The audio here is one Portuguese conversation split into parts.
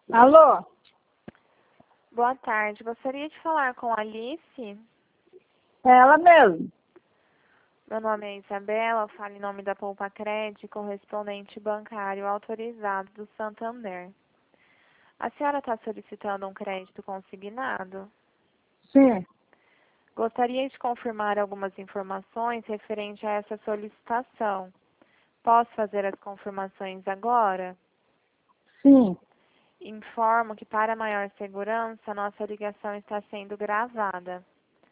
Alô? Boa tarde. Gostaria de falar com a Alice. É ela mesmo. Meu nome é Isabela, falo em nome da Poupa Cred, correspondente bancário autorizado do Santander. A senhora está solicitando um crédito consignado? Sim. Gostaria de confirmar algumas informações referente a essa solicitação. Posso fazer as confirmações agora? Sim. Informo que, para maior segurança, nossa ligação está sendo gravada.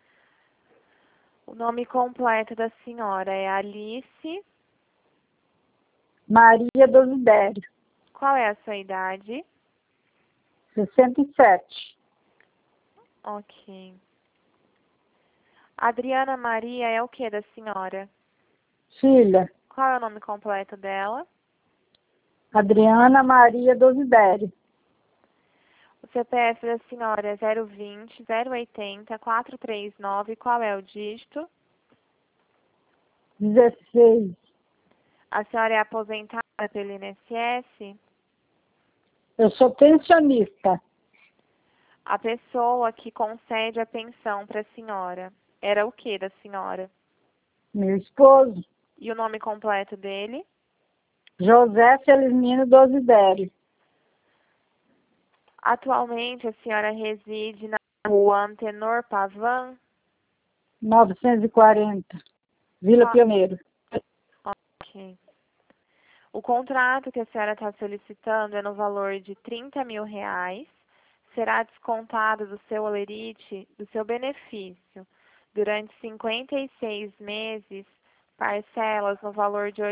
O nome completo da senhora é Alice. Maria Dosidério. Qual é a sua idade? 67. Ok. Adriana Maria é o que da senhora? Filha. Qual é o nome completo dela? Adriana Maria Dosidério. O CPF da senhora é 020 080 439. Qual é o dígito? 16. A senhora é aposentada pelo INSS? Eu sou pensionista. A pessoa que concede a pensão para a senhora era o que da senhora? Meu esposo, E o nome completo dele? José Felizmino Dosidério. Atualmente a senhora reside na rua Antenor Pavan? 940. Vila Qual- Pioneiro. Ok. O contrato que a senhora está solicitando é no valor de R$ 30.000. Será descontado do seu holerite, do seu benefício, durante 56 meses, parcelas no valor de R$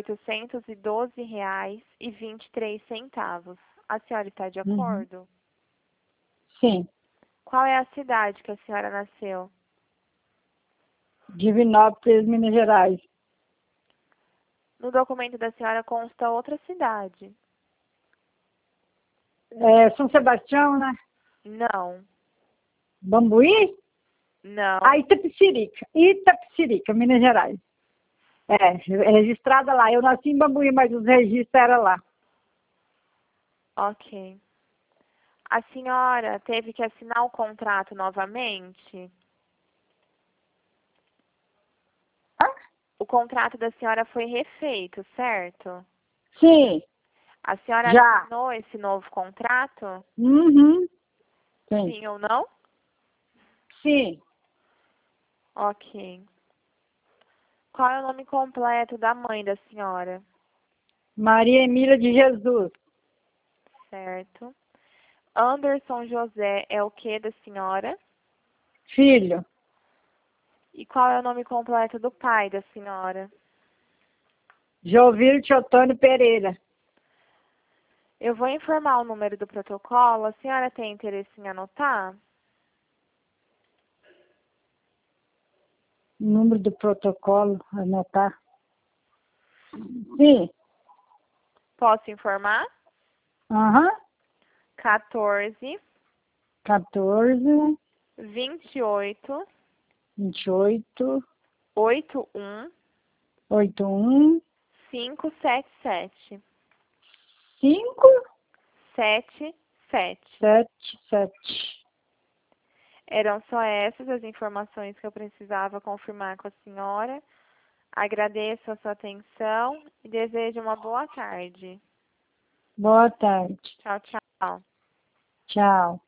812,23. A senhora está de acordo? Sim. Qual é a cidade que a senhora nasceu? Divinópolis, Minas Gerais. No documento da senhora consta outra cidade. É São Sebastião, né? Não, Bambuí? não. Itapecerica. Itapecerica, Minas Gerais. É registrada lá. Eu nasci em Bambuí, mas os registros eram lá. Ok. A senhora teve que assinar o contrato novamente? Ah, O contrato da senhora foi refeito, certo? sim, A senhora já. assinou esse novo contrato? Uhum. Sim. Sim ou não? Sim. Ok. Qual é o nome completo da mãe da senhora? Maria Emília de Jesus. Certo. Anderson José é o que da senhora? Filho. E qual é o nome completo do pai da senhora? Jovir Teotônio Pereira. Eu vou informar o número do protocolo. A senhora tem interesse em anotar? Número do protocolo, anotar. Sim. Posso informar? Aham. 14 14, 28 28, 81 81, 577 5, 77. 7, 7. Eram só essas as informações que eu precisava confirmar com a senhora. Agradeço a sua atenção e desejo uma boa tarde. Boa tarde. Tchau, tchau. Tchau.